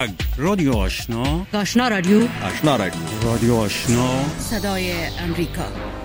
رادیو آشنا، آشنا رادیو، آشنا رادیو، رادیو آشنا، صدای امریکا.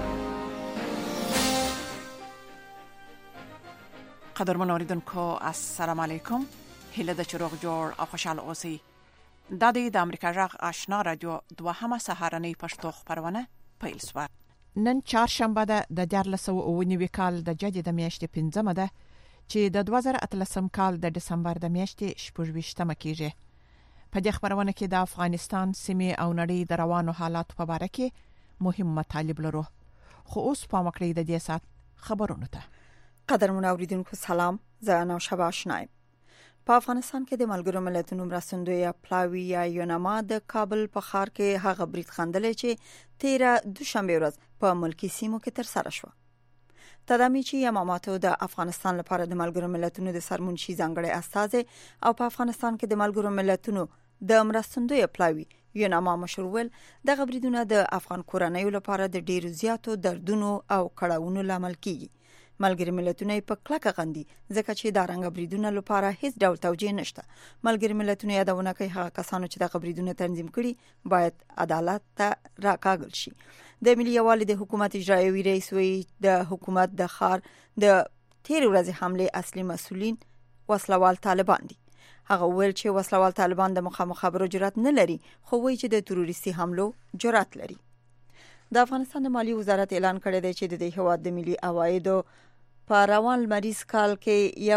قدرمن اوریدونکو السلام علیکم. هله د چروغ جوړ او خوشاله اوسئ. د امریکا جغ آشنا رادیو دوهمه سهارنۍ پښتو خبرونه پیل شوه. نن چهارشنبه ده د 2019 کال د جدي د میاشتې 15 ده چې د 2013 کال د دسمبر د میاشتې 28مه کیږي. په دې خبرونه کې د افغانستان سیمې او نړۍ د روانو حالات په اړه کې مهم مطالب لرو. خو اوس په مکړې د دې سات خبرونه ته. قدرمن اوریدونکو سلام، زه نو شبا آشنایم. په افغانستان کې د ملګرو ملتونو مرستندوی پلاوی یا یوناما د کابل په ښار کې هغه برید خندلې چې 13 دوشنبه ورځ په ملکی سیمو کې تر سره شو. تدامیچی یماماتو د افغانستان لپاره د ملګرو ملتونو د سرمنشي ځانګړي استازي او په افغانستان کې د ملګرو ملتونو د مرستندوی پلاوی یوناما مشرول د غبريدونه د افغان کورنیو لپاره د ډیرو زیاتو دردونو او کړهونو لامل کیږي. ملګری ملتونه په کلکه غندي ځکه چې دا رنګ بریدونه لپاره هیڅ ډول توجیه نشته. ملګری ملتونه یادونه کوي هغه کسانو چې د غبريدونه تنظیم کړي باید عدالت ته راکاږل شي. د ملي یوالي د حکومت اجرایوي رئیس وی د حکومت د خار د تیر ورځې حمله اصلي مسؤلین وسلوال طالبان دي. هغه ویل چې وسلوال طالبان د مخامخ خبرو جرأت نه لري، خو وایي چې د تروریستي حملو جرأت لري. د افغانستان د مالی وزارت اعلان کړی دی چې د دې هیواد د ملي عوایدو په روان لمریز کال کې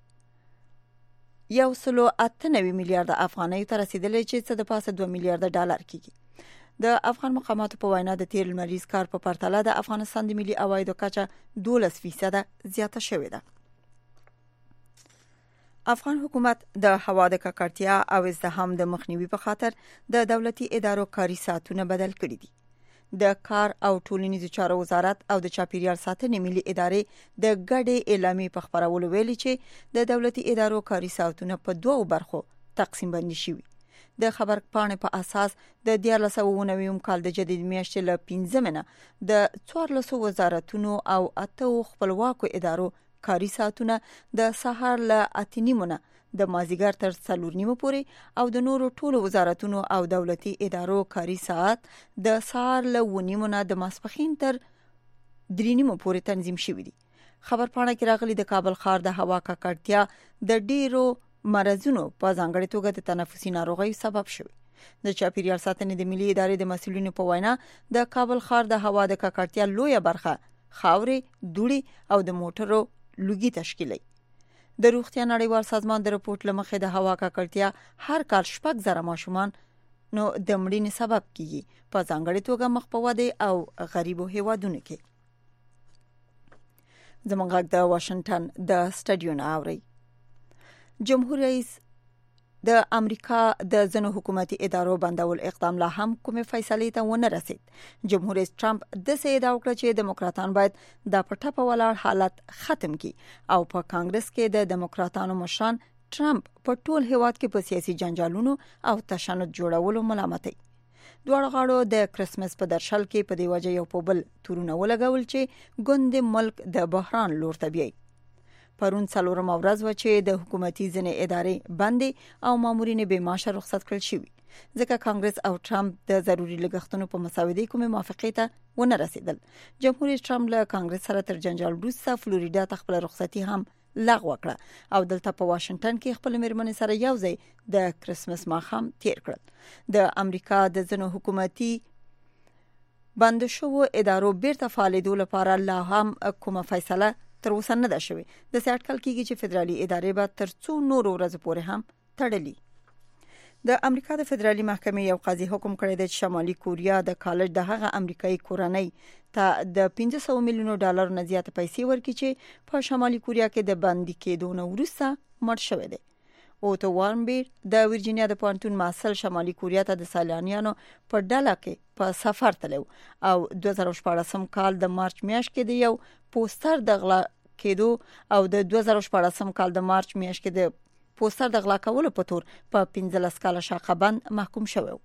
یو 198 میلیارډ افغانۍ ته رسیدلې چې څه د پاسه 2 میلیارډ ډالر کېږي. د افغان مقاماتو په وینا د تیر لمریز کال په پرتله د افغانستان د ملي عوایدو کچه 12% زیاته شوې ده. افغان حکومت د هوا د ککړتیا او ازدحام د مخنیوي په خاطر د دولتي ادارو کاري ساعتونه بدل کړي دي. د کار او ټولنیزو چارو وزارت او د چاپیریال ساتنې ملي ادارې د ګډې اعلامیې په خبرولو ویلي چې د دولتي ادارو کاري ساعتونه په دوه برخو تقسیم بندي شوي. د خبر پاڼې په اساس د 2019 کال د جدید میاشتې ل 15 د 14 وزارتونو او 8 خپلواکو ادارو کاري ساعتونه د سهار ل 8:30 د مازیګر تر 4:30 پورې او د نورو ټولو وزارتونو او دولتي ادارو کاري ساعت د سهار ل 9:30 د ماسپښین تر 3:30 پورې تنظیم شوی دي. خبر پاڼه کې راغلي د کابل ښار د هوا ککړتیا د ډیرو مرزونو په ځانګړي توګه د تنفسي ناروغیو سبب شوی. د چاپیریال ساتنې د ملي ادارې د مسؤلینو په وینا د کابل ښار د هوا د ککړتیا لویه برخه خاورې، دوړې او د موټرو لوګي تشکیلي. د روغتیا نړیوال سازمان د رپورت لمخې د هوا ککړتیا هر کال 6,000 ماشومان نو د مړینې سبب کیږي، په ځانګړي توګه مخ په وده او غریبو هیوادونو کې. زموږ غږ د واشنگټن د سټډیو نه اوري. جمهور رئیس د امریکا د ځنو حکومتي ادارو بندول اقدام لا هم کومې فیصلې ته ونه رسید. جمهور رئیس ټرمپ د سیدا وکړه چې دیموکراتان باید د پټه ولاړ حالت ختم کړي او په کانګرس کې د دیموکراتانو مشران ټرمپ په ټول هیواد کې په سیاسي جنجالونو او تشنج جوړولو ملامتوي. دواړو غاړو د کرسمس په درشل کې په دی وجه یو په بل تورونه ولګول چې ګوند ملک د بحران لور ته بیاي. پرون 4 ورځ و چې د حکومتي ځنې ادارې بندي او مامورین به معاش رخصت کړل شوی، ځکه کانګرس او ټرمپ د ضروري لګښتونو په مساوي کومه موافقه ته ونه رسیدل. جمهور رئیس ټرمپ له کانګرس سره تر جنجال وروسته فلوریدا ته خپل رخصتي هم لغوه کړه او دلته په واشنگټن کې خپل میرمنې سره یو ځای د کرسمس ماښام تیر کړل. د امریکا د ځنو حکومتي بند شوو ادارو بیرته فعالیدو لپاره لا هم کومه فیصله تر اوسه نه ده شوې. د سیاټکل کېږي چې فدرالي ادارې به تر څو نور ورځې پورې هم تړلي. د امریکا د فدرالي محکمې یو قاضي حکم کړی دی چې شمالي کوریا د کالج د هغه امریکایي کورنۍ ته د 500 میلیون ډالر نه زیات پیسې ورکړي چې په شمالي کوریا کې د بندي کېدو نه وروسته مړ شوی دی. اوټو وارنبیر د ورجینیا د پوهنتون محصل شمالي کوریا ته د سیلانیانو په ډله کې په سفر تلو او 2014 کال د مارچ میاشت کې د یو پوسټر د غلا کېدو او د 2014 کال د مارچ میاشت کې د پوسټر د غلا کولو په تور په 15 کال شاقبند محکوم شوی.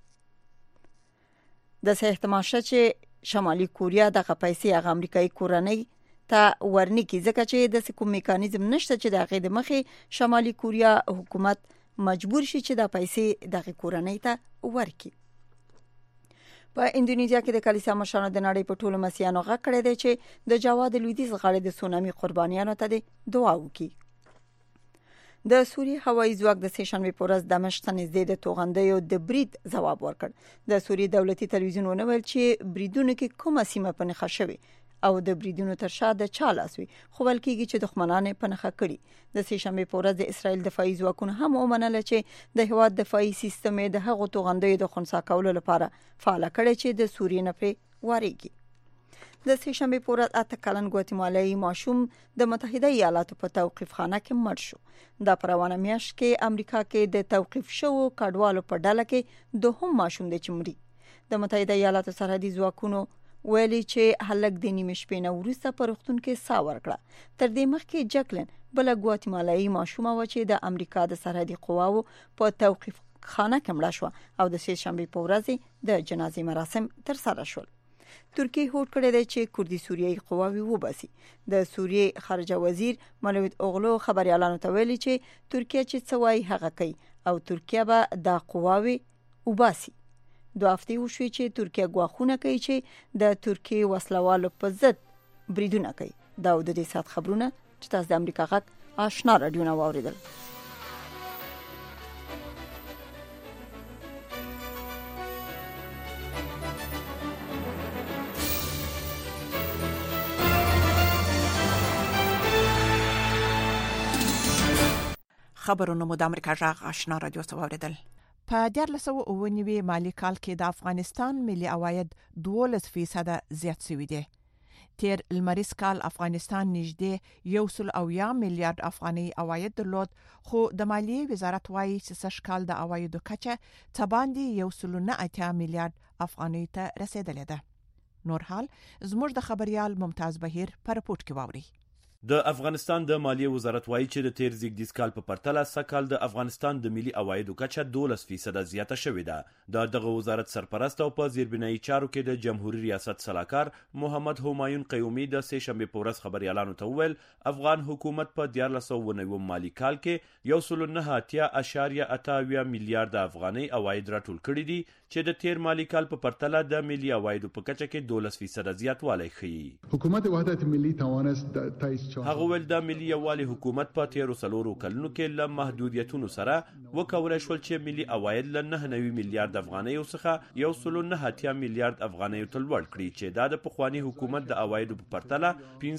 د احتمال شته چې شمالي کوریا دغه پیسې هغه امریکایي کورنۍ ته ورنکي ځکه چې د کوم میکانیزم نشته چې د هغه د مخې شمالي کوریا حکومت مجبور شي چې د پیسې دغه کورنۍ ته ورکړي. په اندونیزیا کې د کلیسا مشرانو د نړۍ په ټولو مسیحیانو غږ کړی دی چې د جاوا د لویدیځ غاړې د سونامي قربانیانو ته دعا وکړي. د سوریې هوایي ځواک د سه‌شنبه په ورځ دمشق ته نږدې د توغندیو د برید ځواب ورکړ. د سوریې دولتي تلویزیون ونویل چې بریدونو کې کومه سیمه په نښه شوې او د بریدونو تر شا د چا لاس وي، خو بل کېږي چې دښمنان یې په نښه کړي. د سه‌شنبه په ورځ د اسرائیل دفاعي ځواکونو هم ومنله چې د هېواد دفاعي سیستم یې د هغو توغندیو د خنثی کولو لپاره فعاله کړی چې د سوریې نه پرې وارېږي. د سه‌شنبه په ورځ 8 کلن ګواتیمالایي ماشوم د متحده ایالاتو په توقیف خانه کې مړ شو. دا په روانه میاشت کې امریکا کې د توقیف شوو کډوالو په ډله کې دوهم ماشوم دی چې مري. د متحده ایالاتو سرحدي ځواکونو ویلي چې هلک د نیمه شپې نه وروسته په روغتون کې ساه ورکړه. تر دې مخکې جکلن بل ګواتیمالایي ماشومه و چې د امریکا د سرحدي قواو په توقیف خانه کې مړه شو او د سه‌شنبه په ورځ د جنازې مراسم تر سره شول. ترکیه هوډ کړی دی چې کوردي سوریایي قواوي وباسي. د سوریې خارجه وزیر مولوید اوغلو خبريالانو ته ویلي چې ترکیه چې څه وایي هغه کوي او ترکیه به د قواوي وباسي. 2 هفتې وشوي چې ترکیه ګواښونه کوي چې د ترکیه وسلوالو په ضد بریدونه کوي. دا د دې سات خبرونه چې تاسو د امریکا غږ آشنا رادیو نه واوریدل. خبرونه مو د امریکا غږ آشنا رادیو څخه واوریدل. په 2009 مالی کال کې د افغانستان ملي عواید 12% زیات شوي دي. تیر لمریز کال افغانستان نږدې 1.1 میلیارډ افغاني عواید درلود، خو د مالیې وزارت وايي چې سږ کال د عوایدو کچه تباندې 1.8 میلیارډ افغاني ته رسیدلې ده. نور حال زموږ د خبريال ممتاز بهیر په رپورت کې واوري. د افغانستان د مالیې وزارت وایي چې د تیر زیږدیز کال په پرتله سږکال د افغانستان د ملي عوایدو کچه 12% زیاته شوې ده. دغه وزارت سرپرست او په زیربنایي چارو کې د جمهوریت ریاست سلاکار محمد همایون قیومي د سه‌شنبه په ورځ خبريالانو ته وویل افغان حکومت په 2009 مالی کال کې 1.8 میلیارډ افغاني عواید راټول کړي دي چې د تیر مالی کال په پرتله د ملي عوایدو په کچه کې 12% زیاتوالی ښیي. حکومت وحدت ملي توانست هغه ول د ملي یووالي حکومت په 13 کلونو کې له محدودیتونو سره وکولای شول چې ملي عواید له 9 میلیارډ افغانۍ څخه 1.8 میلیارډ افغانۍ ته لوړ کړي چې د پخوانی حکومت د عوایدو په پرتله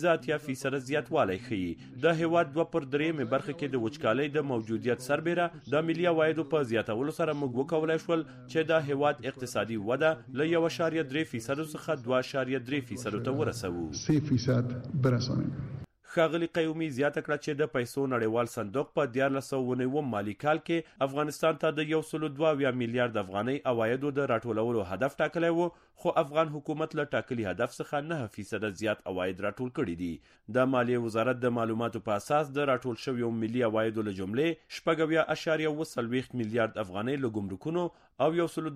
15% زیاتوالی ښیي. د هیواد 2/3 برخه کې د وچکالۍ د موجودیت سربېره د ملي عوایدو په زیاتولو سره موږ وکولای شول چې د هیواد اقتصادي وده له 1.3% څخه 2.3% ته ورسوو. 3% برسانیم. ښاغلي قیومي زیاته کړه چې د پیسو نړیوال صندوق په 2009 مالی کال کې افغانستان ته د 1.2 میلیارډ افغانۍ عوایدو د راټولولو هدف ټاکلی و، خو افغان حکومت له ټاکلي هدف څخه 9% زیات عواید راټول کړي دي. د مالیې وزارت د معلوماتو په اساس د راټول شویو ملي عوایدو له جملې 4.40 میلیارډ افغانۍ له ګمرکونو او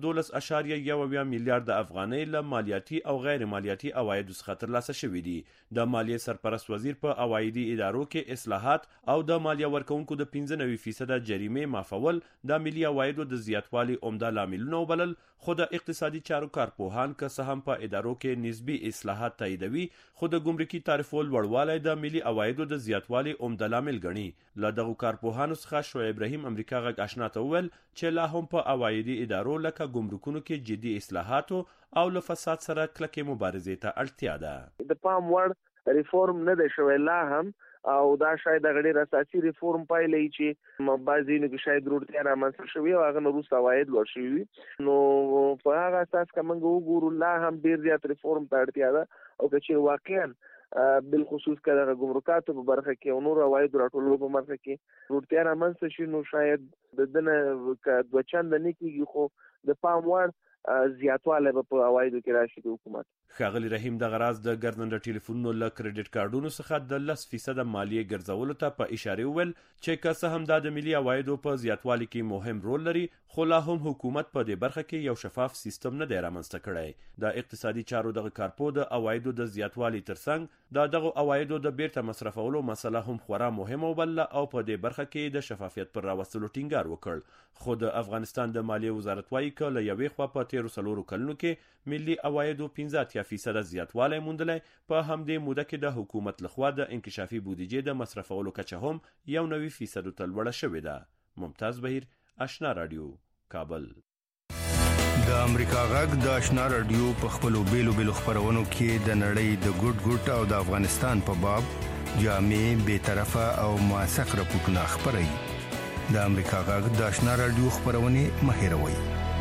112.1 میلیارډ افغانۍ له مالیاتي او غیر مالیاتي عوایدو څخه ترلاسه شوي دي. د مالیې سرپرست وزیر په عوایدي ادارو کې اصلاحات او د مالیه ورکونکو د 95% جریمې معافول د ملي عوایدو د زیاتوالي عمده لاملونه وبلل، خو د اقتصادي چارو کارپوهان که څه هم په ادارو کې نسبی اصلاحات تاییدوي، خو د ګمرکي تعرفو لوړوالی د ملي عوایدو د زیاتوالي عمده لامل ګڼي. له دغو کارپوهانو څخه شعیب ابراهیم امریکا غږ آشنا ته وویل چې لا هم په عوایدي ادارو لکه ګمرکونو کې جدي اصلاحاتو او له فساد سره کلکې مبارزې ته اړتیا ده. د پام وړ ریفورم نه دی شوی لا هم، او دا شاید د غیر اساسي ریفورم پایلې چې بعضی نه کې شاید ضرورت رامنځته شوی او هغه نو روس عواید لوړ شوی، نو په هغه اساس کومه وګورو لا هم ډیر زیات ریفورم ته اړتیا ده، او چې واقعا بالخصوص کله ګمرکاتو په برخه کې او نور عواید راټولولو په برخه کې ضرورت رامنځته شي، نو شاید د دنه دوه چند نه کیږي، خو د پام وړ زیاتواله په عوایدو کې راشي د حکومت. ښاغلي رحیم د غراز د ګرځنده ټلیفونونو له کریډټ کارډونو څخه د 10% مالیه ګرځولو ته په اشاره ویل چې که څه هم د ملي عوایدو په زیاتوالي کې مهم رول لري، خو لا هم حکومت په دې برخه کې یو شفاف سیستم نه دی رامنځته کړی. د اقتصادي چارو د کارپو د عوایدو د زیاتوالي ترڅنګ دغه عوایدو د بیرته مصرفولو مسله هم خورا مهمه وبلله او په دې برخه کې د شفافیت پر راوستلو ټینګار وکړ. خو د افغانستان د مالیې وزارت وايي چې له یوې خوا په 13 کلونو کې ملي عوایدو 15% زیاتوالی موندلی، په همدې موده کې د حکومت لخوا د انکشافي بودیجې د مصرفولو کچه هم 90% ته لوړه شوې ده. ممتاز بهیر، آشنا رادیو، کابل. د امریکا غږ د آشنا رادیو په خپلو بیلو خپرونو کې د نړۍ د ګډ او د افغانستان په باب جامع، بی‌طرفه او موثق راپورټونه خپروي. د امریکا غږ د آشنا رادیو خپرونې مه هېروئ.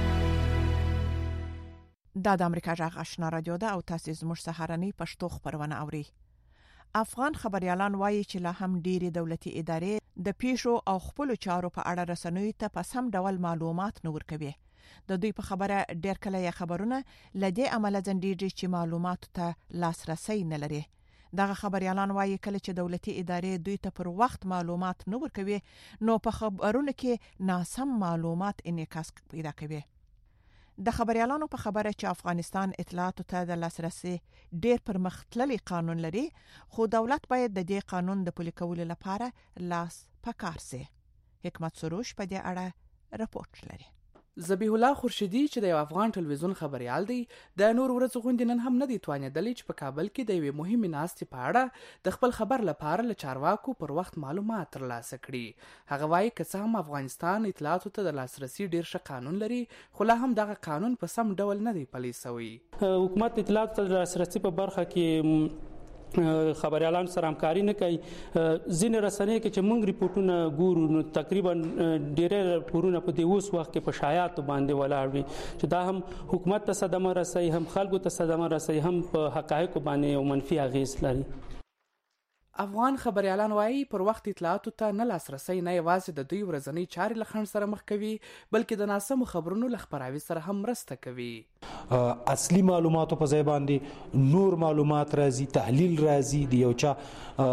دا د امریکا غږ آشنا رادیو ده او تاسو زموږ سهارنۍ پښتو خبرونه اورئ. افغان خبريالان وایي چې لا هم ډېری دولتي ادارې د پیښو او خپل چارو په اړه رسنیو ته په سم ډول معلومات نه ورکوي. د دوی په خبره ډېر کله یې خبرونه لدې عمله ځندېږي چې معلومات ته لاسرسي نه لري. دغه خبريالان وایي کله چې دولتي ادارې دوی ته پر وخت معلومات نه ورکوي، نو په خبرونو کې ناسم معلومات انعکاس پیدا کوي. د خبريالانو په خبره چې افغانستان اطلاعاتو ته د لاسرسي ډېر پرمختللی قانون لري، خو دولت باید د دې قانون د پلي کولو لپاره لاس پکار سي. حکمت سروش په دې اړه راپورټ لري. ذبیح الله خورشیدی چې د یو افغان ټلویزیون خبريال دی، د نور ورځو غونډې نن هم نه دی توانېدلی چې په کابل کې د یوې مهمې ناستې په اړه د خپل خبر لپاره له چارواکو پر وخت معلومات ترلاسه کړي. هغه وایي که څه هم افغانستان اطلاعاتو ته د لاسرسي ډېر ښه قانون لري، خو لا هم دغه قانون په سم ډول نه دی پلی سوی. حکومت اطلاعاتو ته د لاسرسي په برخه کې خبريالان سره همکاري نه کوي. ځینې رسنۍ کې چې موږ ریپورتونه ګورو، نو تقریبا ډېر راپورونه په دې اوس وخت کې په شایعاتو باندې ولاړ وي چې دا هم حکومت ته صدمه رسوي، هم خلکو ته صدمه رسوي، هم په حقایقو باندې یو منفي اغیز لري. افغان خبريالان وایي پر وخت اطلاعاتو ته نه لاسرسي نه یوازې د دوی ورځنی چارې له خنډ سره مخ کوي، بلکې د ناسمو خبرونو له خپراوي سره هم مرسته کوي. اصلي معلوماتو په ځای باندې نور معلومات راځي، تحلیل راځي، د یو چا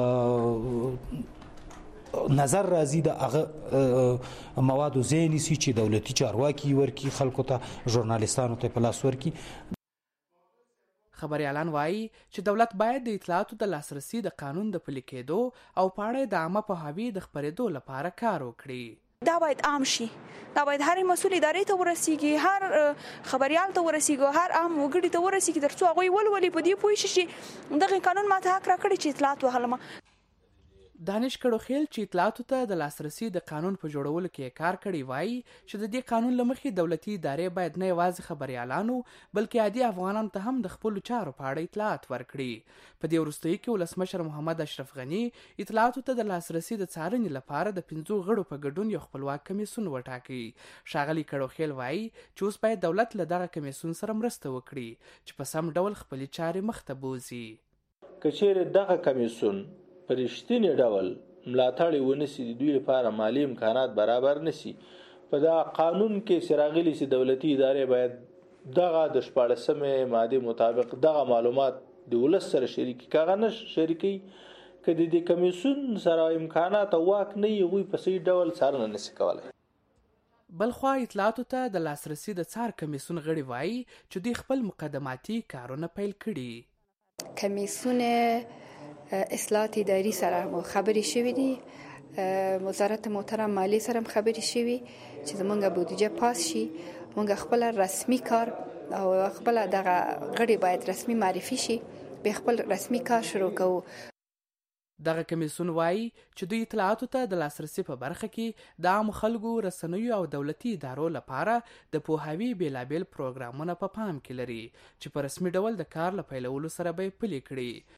نظر راځي، د هغه موادو ځینې سي چې دولتي چارواکي ورکی خلکو ته، ژورنالیستانو ته په لاس ورکی. خبريالان وایي چې دولت باید د اطلاعاتو د لاسرسي د قانون د پلي کېدو او په اړه د عامه پوهاوي د خپرېدو لپاره کار وکړي. دا باید عام شي، دا باید هر مسؤل ادارې ته ورسیږي، هر خبريال ته ورسیږي، هر عام وګړي ته ورسیږي، ترڅو هغوی ولولي په دې پوه شي چې دغه قانون ماته حق راکړي چې اطلاعات وهلم. دانش کړوخیل چې اطلاعاتو ته د لاسرسي د قانون په جوړولو کې کار کړی وایي چې د دې قانون له مخې دولتي ادارې باید نه یوازې خبريالانو بلکې عادي افغانانو ته هم د خپلو چارو په اړه اطلاعات ورکړي. په دې وروستیو کې ولسمشر محمد اشرف غني اطلاعاتو ته د لاسرسي د څارنې لپاره د 5 غړو په ګډون یو خپلواک کمیسیون وټاکي. ښاغلي کړوخیل وایي چې اوس باید دولت له دغه کمیسیون سره مرسته وکړي چې په سم ډول خپلې چارې مخته بوځي. که چیرې دغه کمیسیون په رښتینې ډول ملاتړ ونشي، د دوی لپاره مالی امکانات برابر نشي، په دا قانون کې سراغلي سي دولتي ادارې باید دغه د 14مې ماده مطابق دغه معلومات د ولس سره شریکي کاغه نه شریکي، کله د کمیسیون سره امکانات او واک نه وي په صحیح ډول څارنه نشي کولای. بلخوا اطلاعاتو ته د لاسرسي د څار کمیسیون غړي وایي چې دوی خپل مقدماتي کارونه پیل کړي. کمیسیون اصلاحات اداري سره خبرې شوې دي، وزارت محترم مالی سره خبرې شوې چې زمونږ بودیجه پاس شي، مونږ خپل رسمي کار او خپل دغه غړي باید رسمي معرفي شي، به خپل رسمي کار شروع کوو. دغه کمیسیون وایي چې دوی اطلاعاتو ته د لاسرسي په برخه کې د عام خلکو، رسنیو او دولتي ادارو لپاره د پوهاوي بیلابیل پروګرامونه په پام کې لري چې په رسمي ډول د کار له پیلولو سره به پلي کړي.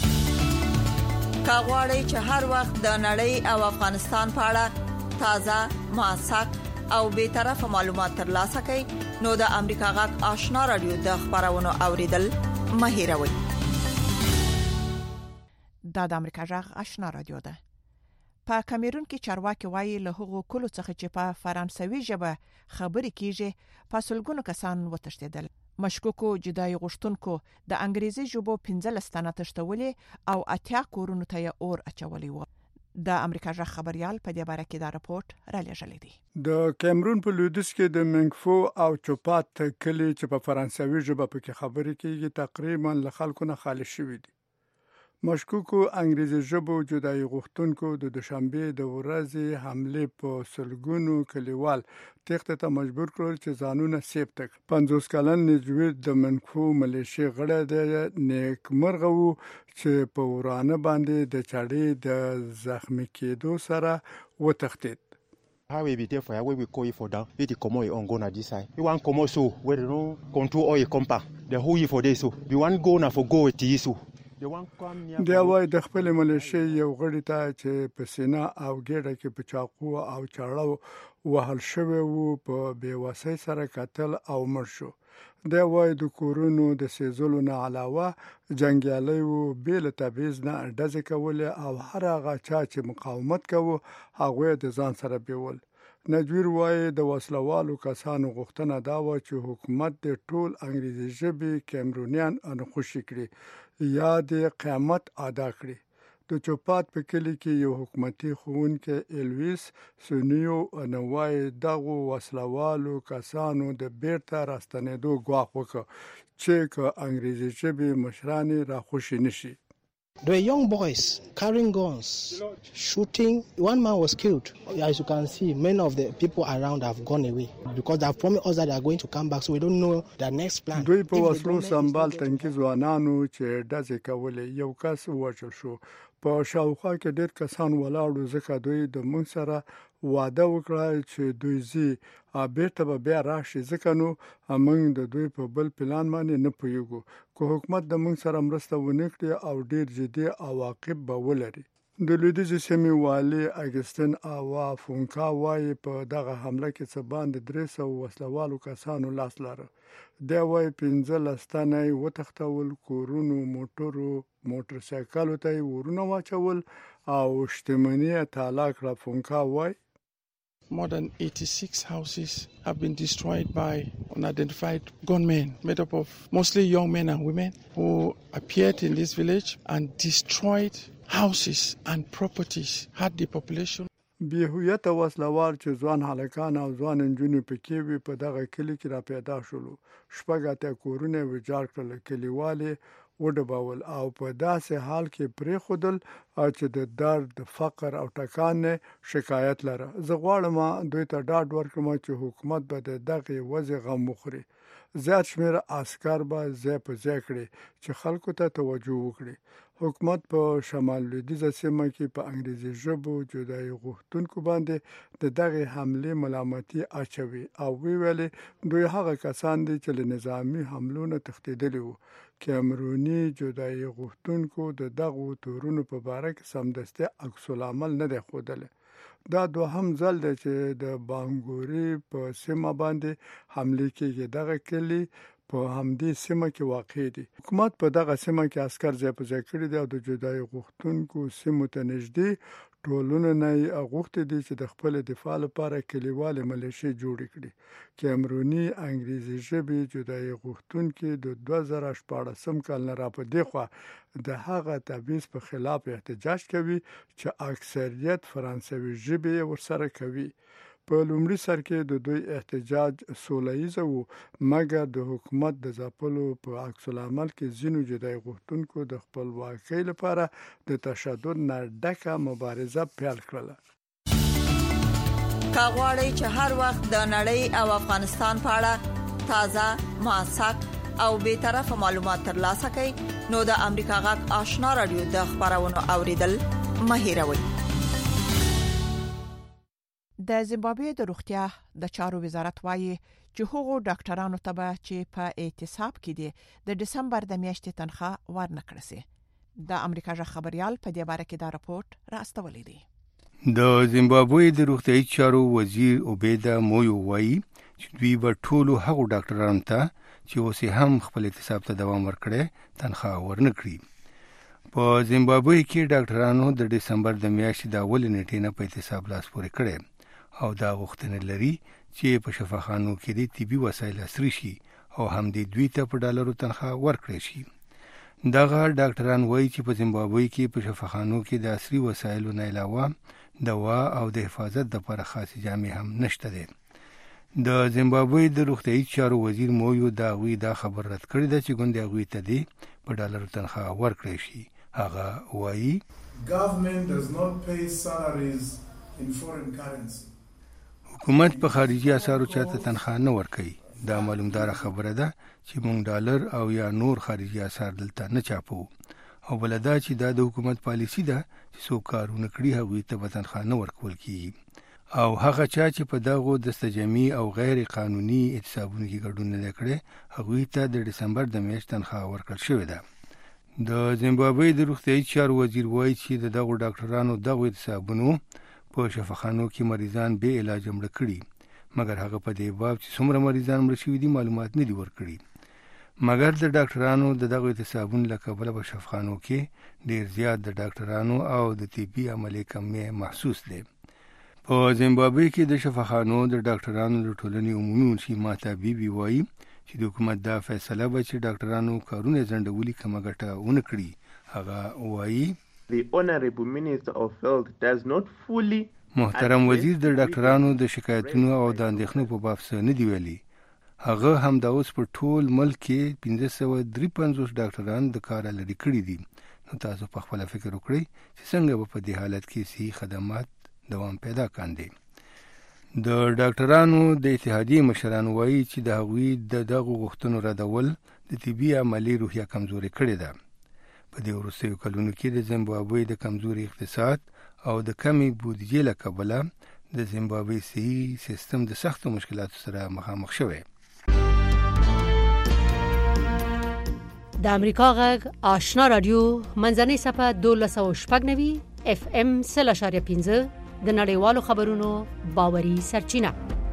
کاغوري چې هر وخت د نړۍ او افغانستان په اړه تازه، موثق او بی‌طرفه معلومات ترلاسه کړئ، نو د امریکا غږ آشنا رادیو د خبرونو اوریدل مه هېروئ. دا د امریکا غږ آشنا رادیو ده. په کیمرون کې چارواکي وایي له هغو کلو څخه چې په فرانسوي ژبه خبرې کیږي په سلګونو کسان وتښتېدل. مشکوکو جدای غشتونکو د انګریزي ژبو 15 تنه تښتولې او 80 کورونو ته اور اچولې و. د امریکا ژغ خبريال په دې باره کې دا راپورټ را لېږلی دی. د کیمرون په لویدیځ کې د منګفو او چوپات کلی چې په فرانسوي ژبه پکې خبرې کیږي تقریبا له خلکو نه خالي شوی دي. مشکوکو انګریزي ژبو جدای غوښتونکو د دوشنبه د ورځې حمله په سلګونو کلیوال تخته ته مجبور کړل چې ځانونه سیپتک 50 کلن نجوید د منکو ملیشي غړی د نیکمرغه وو چې په ورانه باندې د چاړې د زخمی کېدو سره وتښتید. How we be there for where we call for down it come on go na this side we want come so where no control all compa the who for this so we want go na for go with this دا وای د خپل ملیشي یو غړی ته چې په سینا او ګډه کې په چاقو او چاړو وهل شوی وو په بیواسۍ سره قتل او مړ شو. دا وای د کورونو د سیزلو نه علاوه جنگیالي وو بیل تبعیض نه ډزې کول او هر هغه چا چې مقاومت کوي هغه د ځان سره بیول. نجویر وای د وسلوالو کسانو غوښتنه دا و چې حکومت د ټول انګریزي ژبې کیمرونیان انخوشي کړي یا د قیامت ادا کړي. د چوپات په کلی کې یو حکومتي ښوونکی الویس سونیو انوای دغه وسلوالو کسانو د بیرته راستنېدو ګواښ وکړ چې انګریزي ژبې مشران راخوشي نشي. There were young boys carrying guns, shooting. One man was killed. As you can see, many of the people around have gone away because they have promised us that they are going to come back, so we don't know their next plan. دوی په وسلو سمبال تنکي ځوانانو چې ډزې کولې یو کس ووژل شو. په شاوخوا کې ډېر کسان ولاړو ځکه دوی د موږ سره وعده وکړه چې دوی زی بیرته به بیا راشي ځکه نو موږ د دوی په بل پلان باندې نه پوهیږو. که حکومت د موږ سره مرسته ونه کړي او ډېر جدي عواقب به ولري. د لویدیځې سیمې والي اګستین اوا فونکا وایي په دغه حمله کې څه باندې 300 وسلوالو کسانو لاس لاره. دا وایي 15 تنه وتښتول، کورونو موټر سایکلو ته ورونه واچول او شتمني تالا کړه. فونکا وایي More than 86 houses have been destroyed by unidentified gunmen made up of mostly young men and women who appeared in this village and destroyed houses and properties, had the population. بیهویت وسلوال چې ځوان هلکان او ځوان نجونې پکې وي په دغه کلی کې را پیدا شول. شپږ اتیا کورونه ویجاړ کړل، کلیوالې وډبول او په داسې حال کې پرېښودل چې د درد، فقر او ټکان نه شکایت لره. زه غواړم دوی ته ډاډ ورکړم چې حکومت به د دغه وضع غم وخوري. زیات شمیر عسكر به ځای په ځای کړي چې خلکو ته توجه وکړي. حکومت په شمال لویدیځه سیمه کې په انګریزي ژبو جدای غوښتونکو باندې د دغه حمله ملامتي اچوي او ویلي دوی هغه کسان دي چې له نظامی حملو نه تښتېدلي وو. کیمرونی جدای غوښتونکو د دغه تورونو په باره کې سمدستي عکس العمل نه دی ښودلی. دا دوهم ځل دی چې د بانګوري په سیمه باندې حمله کېږي. دغه کلی په همدې سیمه کې واقع دي. حکومت په دغه سیمه کې عسكر ځای په ځای کړي دي او د جدای غوښتونکو سیمو ته نږدې ټولونه نه غوښتي دي چې د خپل دفاع لپاره کلیوال ملیشي جوړ کړي. کیمرونی انګریزي ژبې جدای غوښتونکو د 2014 کال نه را په دغه د هغه تبعیض په خلاف احتجاج کوي چې اکثریت فرانسوي ژبې ورسره کوي. په لومړي سر کې د دوی احتجاج سوله‌ایز وو، مګر د حکومت د ځپلو په عکس العمل کې ځینو جدای غوښتونکو د خپلواکۍ لپاره د تشدد نه ډکه مبارزه پیل کړله. کاغوري چې هر وخت د نړۍ او افغانستان په اړه تازه، موثق او به طرفه معلومات ترلاسه کړئ نو د امریکا غږ آشنا رادیو د خبرونو اوریدل مه هېروئ. د زیمبابوې د روغتیا د چارو وزارت وایي چې هغو ډاکټرانو ته به چې په اعتصاب کې دي د دسمبر د میاشتې تنخواه ورنکړل شي. د امریکا ژغ خبريال په دې باره کې دا راپورټ راستولی دی. د زیمبابوې د روغتیايي چارو وزیر عبیده مویو وایي چې دوی به ټولو هغو ډاکټرانو ته چې اوس هم خپل اعتصاب ته دوام ورکړي تنخواه ورنکړي. په زیمبابوې کې ډاکټرانو د دسمبر د میاشتې د اول نیټې نه په احتساب لاس پورې کړی او دا غوښتنه لري چې په شفاخانو کې د طبي وسایل عصري شي او هم د دوی ته په ډالرو تنخواه ورکړي شي. دغه ډاکټران وایي چې په زیمبابوې کې په شفاخانو کې د عصري وسایلو نه علاوه دوا او د حفاظت لپاره خاصې جامې هم نشته دي. د زیمبابوې د روغتیايي چارو وزیر مویو دا غوي دا خبر رد کړی دی چې ګوندې هغوی ته دی په ډالرو تنخواه ورکړی شي. هغه وایي حکومت په خارجي اسعارو چاته تنخواه نه ورکوي. دا معلومدار خبره ده چې مونږ ډالر او یا نور خارجي اسعار دلته نه چاپو او بل دا چې دا د حکومت پالیسی ده چې څوک کارونه کړي هغوی ته به تنخواه نه ورکول کیږي او هغه چا چې په دغو دستجمعي او غیر قانوني اعتصابونو کې ګډون نه کړي هغوی ته د دسمبر د میاشتې تنخواه ورکړل شوې ده. د زیمبابوې د روغتیايي چارو وزیر وایي چې دغو ډاکټرانو دغو اعتصابونو په شفاخانو کې مریضان بې علاجه مړه کړي مګر هغه په دې باب چې څومره مریضان مړه شوي دي معلومات نه دي ورکړي. مګر د ډاکټرانو د دغو اعتصابونو له کبله په شفاخانو کې ډېر زیات د ډاکټرانو او د طبي عملې کمی محسوس دی. په زیمبابوې کې د شفاخانو د ډاکټرانو د ټولنې عمومي منشي ماتا بیبي وایي چې د حکومت دا فیصله به چې ډاکټرانو کارونه ځنډولي کمه ګټه ونه کړي. هغه وایي محترم وزیر د ډاکټرانو د شکایتونو او د اندېښنو په باب څه نه دی ویلي. هغه هم دا اوس په ټول ملک کې 1553 ډاکټران د کاره لرې کړي دي. نو تاسو په خپل فکر وکړئ چې څنګه به په دې حالت کې صحي خدمات دوام پیدا کاندي. د ډاکټرانو د اتحادیې مشران وایي چې د هغوی د دغو غوښتنو ردول د طبي عملي روحیه کمزوري کړې ده. په دې وروستیو کلونو کې د زیمبابوې د کمزوري اقتصاد او د کمی بودیجې له کبله د زیمبابوې صحي سیستم د سختو مشکلاتو سره مخامخ شوی. د امریکا غږ آشنا رادیو منځنۍ صفحه 1290 FM 0.5 د نړیوالو خبرونو باوري سرچینه.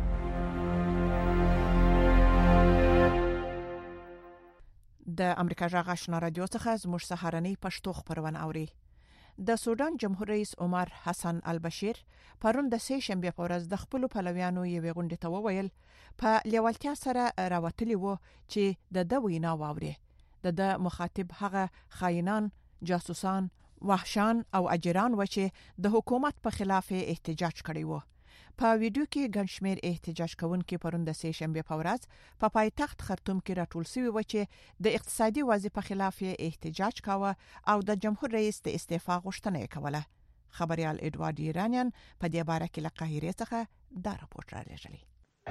د امریکا غږ آشنا رادیو څخه زموږ سهارنۍ پښتو خبرونه اوري. د سودان جمهور رئیس عمر حسن البشیر پرون د سه شنبه په ورځ د خپل پلویانو یوې غونډې ته وویل په لیوالتیا سره راوتلی وو چې د وینا واوري. د مخاطب هغه خاینان، جاسوسان، وحشان او اجران و چې د حکومت په خلاف احتجاج کړی وو. په ویډیو کې ګنشمیر احتجاج کوونکي پرون د سه شنبه په ورځ په پایتخت خرطوم کې راټول شوی و چې د اقتصادي وضع په خلاف احتجاج کاوه او د جمهور رئیس د استعفا غوښتنه کوله. خبريال ادوارد ایرانیان په دې باره کې له قاهره څخه دا راپور را لېږلی.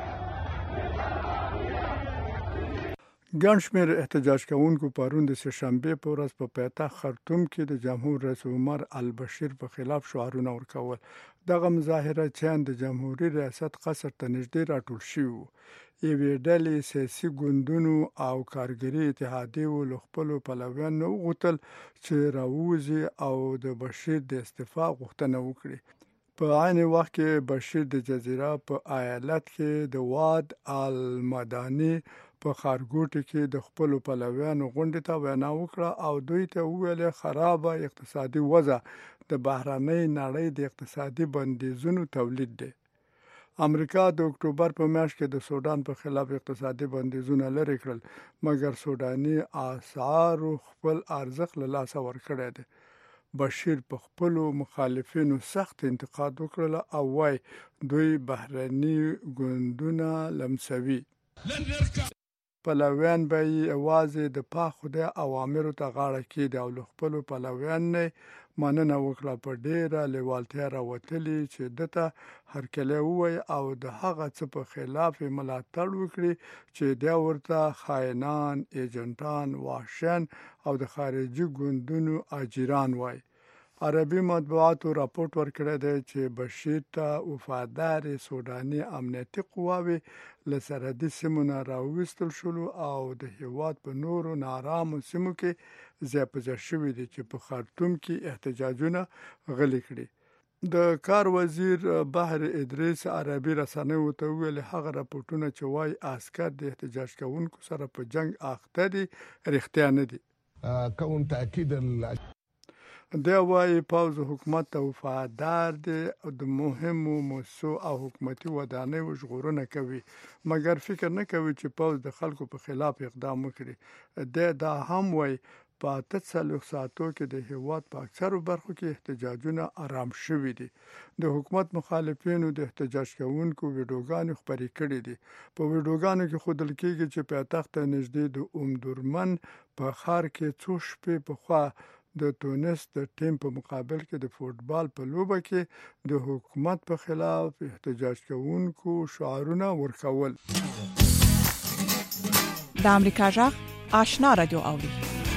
ګنشمیر احتجاج کوونکو پرون د سه شنبه په ورځ په پایتخت خرطوم کې د جمهور رئیس عمر البشیر په خلاف شعارونه ورکول. دغه مظاهره چې د جمهوریت ریاست قصر ته نږدې راټول شو. یوې ډلې سیاسي ګوندونو او کارګري اتحادیو له خپلو پلویانو وغوښتل چې راووځي او د بشیر د استعفا غوښتنه وکړي. په عین وخت کې بشیر د جزیره په ایالت کې د واد المدانی په خارګوټي کې د خپل پلویانو غونډې ته وینا وکړه او دوی ته وویل خرابه اقتصادي وضع د بهراني نړۍ د اقتصادي بندیزونو تولید دی. امریکا د اکتوبر په میاشت کې د سودان په خلاف اقتصادي بندیزونه لري کړل مګر سوداني اسعار خپل ارزښت له لاسه ورکړی دی. بشیر په خپل مخالفینو سخت انتقاد وکړ او وايي دوی بهراني ګوندونه لمسوي. پلویان به یوازې د پاک خدای اوامرو ته غاړه کېږدي او له خپلو پلویان نه مننه وکړه. په ډېره لیوالتیا راوتلي چې دته هرکلی ووایي او د هغه څه په خلاف ملاتړ وکړي چې دا ورته خاینان، ایجنټان، وحشیان او د خارجي ګوندونو اجیران وایي. عربي مطبوعاتو راپورټ ورکړی دی چې بشیر ته وفادار سوداني امنیتي قواوې له سرحدي سیمو نه راوویستل شولو او د هیواد په نورو نارامو سیمو کې ځای په ځای شوي دي چې په خرطوم کې احتجاجونه غلي کړي. د کار وزیر بحر ادریس عربي رسنیو ته ویل هغه راپورټونه چې وايي عسكر د احتجاج کوونکو سره په جنگ اخته دي رښتیا نه دي. كون تأكيد دی وايي پوځ حکومت ته وفادار دی او د مهمو موضوع او حکومتي ودانیو ژغورنه کوي، مګر فکر نه کوي چې پوځ د خلکو په خلاف اقدام وکړي. دا هم وايي په 48 ساعتو کې د هیواد په اکثرو برخو کې احتجاجونه آرام شوي دي. د حکومت مخالفینو د احتجاج کوونکو ویډیوګانې خپرې کړې دي. په ویډیوګانو کې ښودل کېږي چې پایتخت ته نږدې د اومدورمن په ښار کې څو شپې پخوا د تونس د ټیم په مقابل کې د فوټبال په لوبه کې د حکومت په خلاف احتجاج کوونکو شعارونه ورکول. د امریکا غږ آشنا رادیو اوري.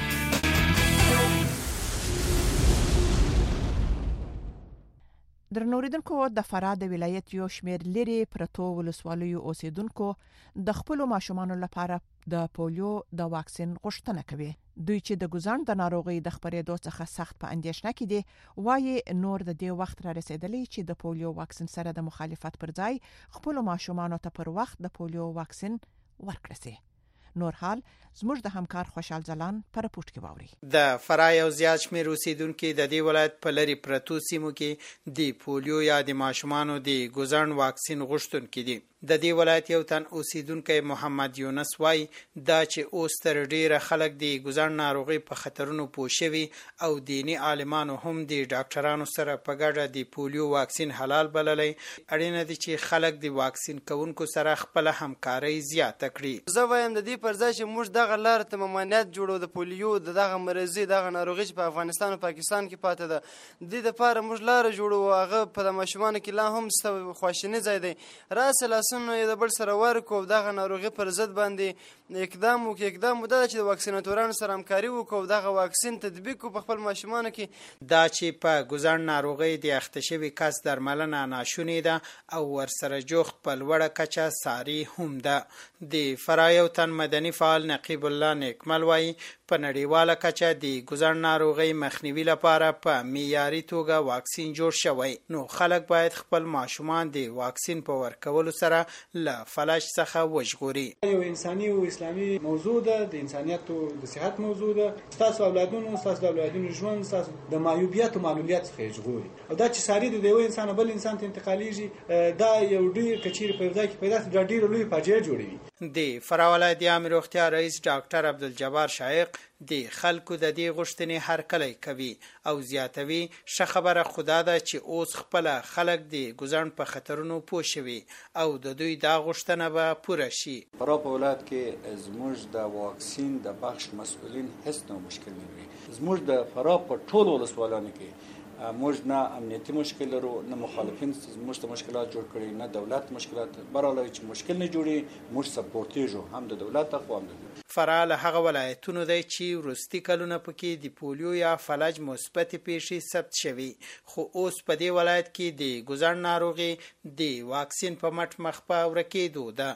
درنوریدونکو، د فراه د ولایت یو شمېر لري پرتو ولسوالیو اوسیدونکو د خپل ماشومانو لپاره د پولیو د واکسین غوښتنه کوي. دوی چې د ګوزن د ناروغي د خبرېدو څخه سخت په اندېښنه کې دي، وايي نور د دې وخت را رسیدلی چې د پولیو واکسین سره د مخالفت پر ځای خپل ماشومانو ته پر وخت د پولیو واکسین ورکړي سي. نور حال زموږ د همکار خوشحال ځلان پر پورت کې واوري. د فراه یو زیات شمېر اوسیدونکو د دې ولایت په لری پرتو سیمو کې د پولیو یا د ماشومانو د ګوزن واکسین غوښتونکي دي. د دې ولایت یو تن اوسیدونکو محمد یونس وای دا چې اوس تر ډیره خلک د ګوزن ناروغي په خطرونو پوښوي او دینی عالمانو هم د ډاکټرانو سره په ګډه د پولیو واکسین حلال بللی. اړینه دي چې خلک د واکسین کوونکو سره خپل همکاري زیاته کړي. زه وایم د دې پر ځای چې موږ دغه لار ته ممانعت جوړو د پولیو دغه مرضی دغه ناروغي چې په افغانستان او پاکستان کې پاتې ده، د دې لپاره موږ لار جوړو. هغه په ماشومانو کې لا هم خواشینی ځای دی. راسل اسنه د بل سره ورکو دغه ناروغي پر ضد باندې اقدام وکړي. اقدام مو ده چې د واکسیناتورانو سره همکاري وکړو، دغه واکسین تطبیق کو په خپل ماشومانو کې. دا چې په ګوزن ناروغي د اخته شوي کس درملنه ناشونې ده او ورسره جوخت په لوړه کچه ساري هم ده. د فراه یو تن مدني فعال نقیب الله نیکمل وایي په نړیواله کچه د ګوزن ناروغي مخنیوي لپاره په معیاري توګه واکسین جوړ شوی، نو خلک باید خپل ماشومان د واکسین په ورکولو سره له فلج څخه وژغوري. یو انساني او اسلامي موضوع ده، د انسانیت او د صحت موضوع ده. تاسو اولادونو ژوند، تاسو د معیوبیت او معلولیت څخه ژغوري. او دا چې ساري د یو انسان بل انسان ته انتقالیږي، دا یو ډیر کچیر په ځای کې پیدا د ډیر لوی فاجعه جوړوي. د فراه ولایت د عامه روغتیا رئیس ډاکټر عبدالجبار شایق د خلکو د دې غوښتنې هرکلی کوي او زیاتوي ښه خبره خدا ده چې اوس خپل خلک د ګوزن په خطرونو پوه شوي او د دوی دا غوښتنه به پوره شي. فراه په ولایت کې زموږ د واکسین د بخش مسؤلین هیڅ نو مشکل نه وي. زموږ د فراه په ټولو ولسوالیانو کې موږ نه امنیتي مشکل لرو، نه مخالفین موږ ته مشکلات جوړ کړي، نه دولت مشکلات. براله چې مشکل نه جوړي موږ سپورټیږو هم د دولت خو هم د فراه له هغه ولایتونو دی چې وروستي کلونه پکې د پولیو یا فلج مثبت پیښې ثبت شوي، خو اوس په دې ولایت کې د ګوزن ناروغي د واکسین په مټ مخ په ورکېدو ده.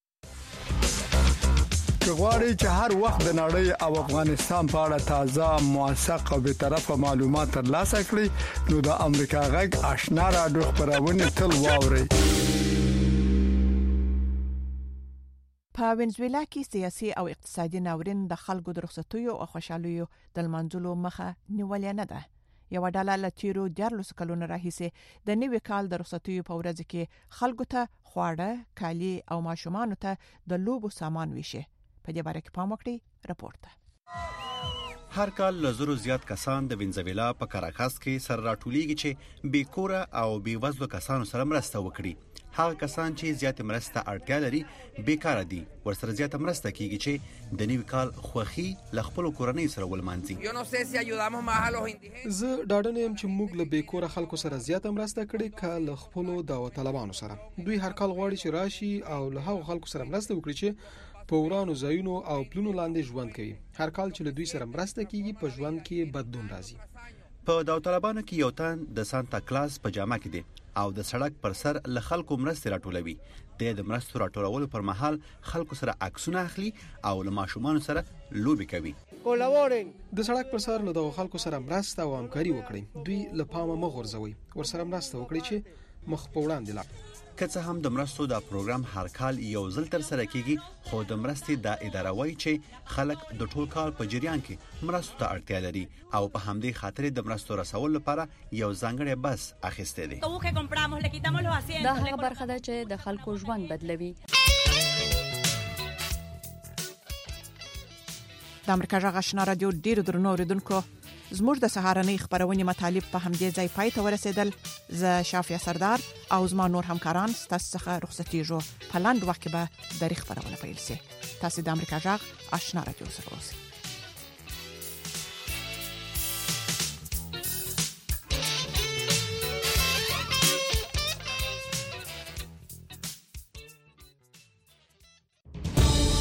که غواړئ چې هر وخت د نړۍ او افغانستان په اړه تازه، موثق او بیطرفه معلومات ترلاسه کړئ، نو د امریکا غږ آشنا رادیو خبرونه تل واورئ. په وینزویلا کې سیاسي او اقتصادي ناورین د خلکو د رخصتیو او خوشحالیو د لمانځلو مخه نیولې نه ده. یو ډله له تیرو 14 کلونو راهیسې د نوي کال د رخصتیو په ورځ کې خلکو ته خواړه، کالي او ماشومانو ته د لوبو سامان ویشي. په دې باره کې پام وکړئ. راپورته هر کال لزرو زیات کسان د وینزویلا په کاراکاس کې سره راټولیږي چې بې کوره او بې وزلو کسانو سره مرسته وکړي. هغه کسان چې زیات مرسته اړتیا لري بیکار دي، ورسره زیات مرسته کیږي چې د نوي کال خوخي ل خپل کورنۍ سره ولمانځي. زه ډاډه یم چې موږ له بیکوره خلکو سره زیات مرسته کړې ک ل خپل دعوت طلبانو سره. دوی هر کال غواړي چې راشي او له هغو خلکو سره مرسته وکړي چې په ورانو ځایونو او پلونو لاندې ژوند کوي. هر کال چې له دوی سره مرسته کیږي په ژوند کې بدلون راځي. په دعوت طلبانو کې یو تن د سانتا کلاس په جامه کې دی او د سړک پر سر له خلکو مرسته راټولوي. د مرستو راټولولو پر مهال خلکو سره عکسونه اخلي او له ماشومانو سره لوبي کوي. د سړک پر سر له دغو خلکو سره مرسته او همکاري وکړي. دوی له پامه مه غورځوي، ورسره مرسته وکړي چې مخ په وړاندې لاړ. که څه هم د مرستو دا پروګرام هر کال یو ځل تر سره کیږي خو د مرستې دا اداره وایي چې خلک د ټول کال په جریان کې مرستو ته اړتیا لري او په همدې خاطر د مرستو رسول لپاره یو ځانګړی بس اخیسته دي. دا هغه برخه ده چې د خلکو ژوند بدلوي. د امریکا غږ آشنا رادیو ډیرو درنو اوریدونکو زموږ د سهارنۍ خبرونې مطالب په همدې ځای پای ته ورسېدل. زه شافیا سردار او زما نور همکاران ستاسو څخه رخصتېږو. په لاندې وخت کې به د خبرونه پیل شي. تاسو د امریکا غږ آشنا رادیو سره اوسئ.